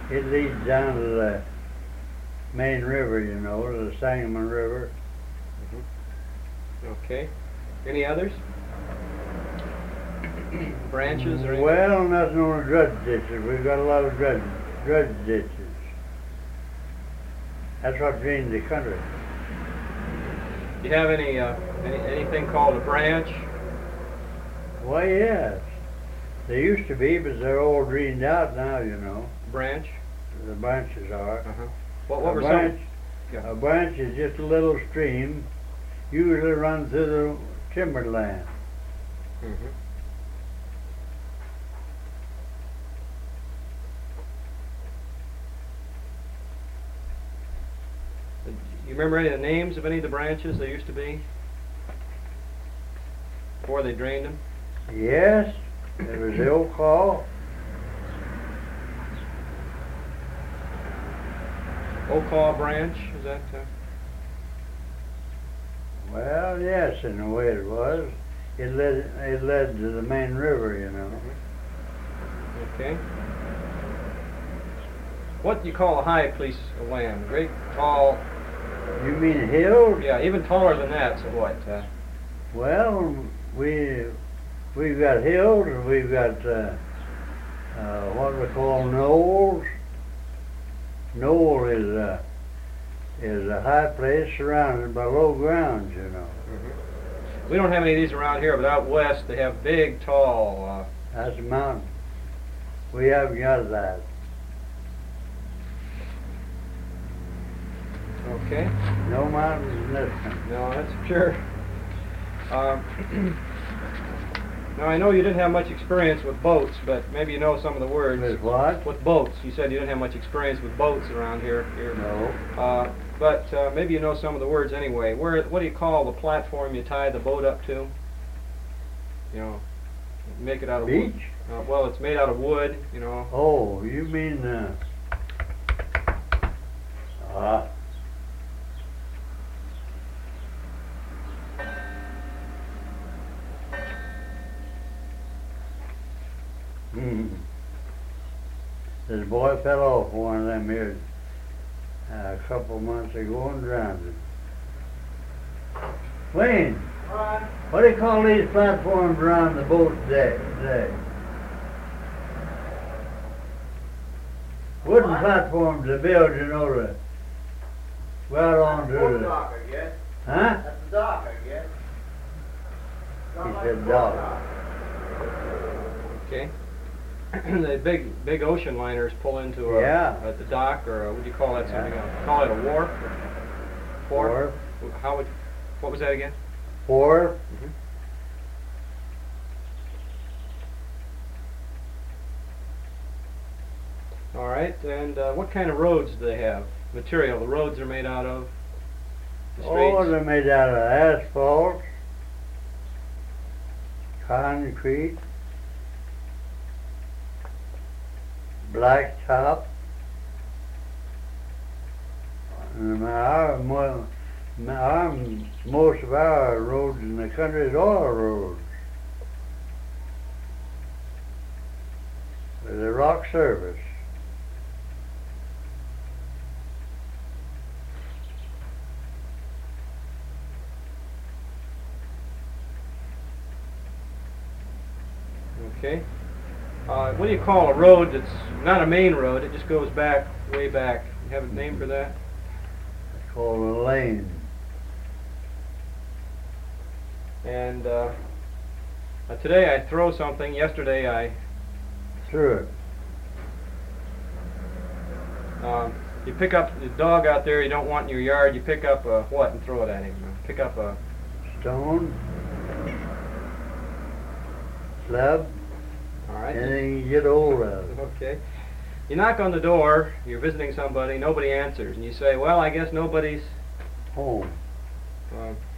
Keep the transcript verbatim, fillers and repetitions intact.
It leads down to the main river, you know, the Sangamon River. Mm-hmm. Okay. Any others? Branches or anything? Well, nothing on the dredge ditches. We've got a lot of dredge, dredge ditches. That's what drains the country. Do you have any, uh, any anything called a branch? Why, yes. They used to be, but they're all drained out now, you know. Branch? The branches are. Uh-huh. What, what a were branch, some? Yeah. A branch is just a little stream, usually runs through the timberland. Mm-hmm. You remember any of the names of any of the branches there used to be? Before they drained them? Yes, there was the Oak Hall. Okaw Branch, is that? Uh... Well, yes, in a way it was. It led it led to the main river, you know. Mm-hmm. Okay. What do you call a high piece of land? Great, tall. You mean hills? Yeah, even taller than that. So what? Uh... Well, we we've got hills, and we've got uh, uh, what we call knolls. Knoll is a is a high place surrounded by low grounds, you know. Mm-hmm. We don't have any of these around here, but out west they have big, tall. Uh... That's a mountain. We haven't got that. Okay. No mountains in this country. No, that's for sure. Um, now I know you didn't have much experience with boats, but maybe you know some of the words. With what? With boats. You said you didn't have much experience with boats around here. here. No. Uh, but uh, maybe you know some of the words anyway. Where? What do you call the platform you tie the boat up to? You know, make it out of Beach? wood. Uh, well, it's made out of wood. You know. Oh, you mean uh? Uh, Hmm. This boy fell off one of them here uh, a couple months ago and drowned. Wayne, What? what do you call these platforms around the boat deck today? Wooden What? platforms they build, you know, to go out onto That's the the... dock, I guess. Huh? That's the dock, I guess. Not He like said a boat dock. Okay. The big, big ocean liners pull into a, Yeah. at the dock, or a, what do you call that? Yeah. Something else? Call it a wharf? Or Wharf. How would? What was that again? Wharf. Mm-hmm. All right. And uh, what kind of roads do they have? Material the roads are made out of? The Oh, streets? they're made out of asphalt, concrete, blacktop. And our, mo- our, most of our roads in the country is oil roads. With a rock surface. Okay. Uh, what do you call a road that's not a main road? It just goes back, way back. You have a name for that? It's called a lane. And uh, uh, today I throw something. Yesterday I Through it. um, you pick up the dog out there you don't want in your yard. You pick up a what and throw it at him. Pick up a Stone. Slab. all right. Anything you get hold of. Okay. You knock on the door. You're visiting somebody. Nobody answers, and you say, "Well, I guess nobody's Home. uh,